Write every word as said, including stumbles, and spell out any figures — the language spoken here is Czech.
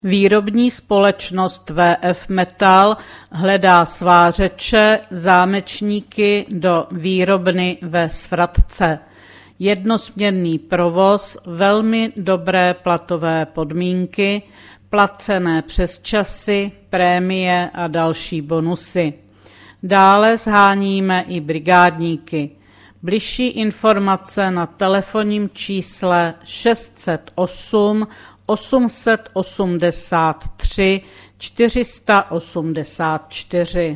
Výrobní společnost V F Metal hledá svářeče, zámečníky do výrobny ve Svratce. Jednosměrný provoz, velmi dobré platové podmínky, placené přesčasy, prémie a další bonusy. Dále sháníme i brigádníky. Bližší informace na telefonním čísle šest set osm osm set osmdesát tři čtyři sta osmdesát čtyři.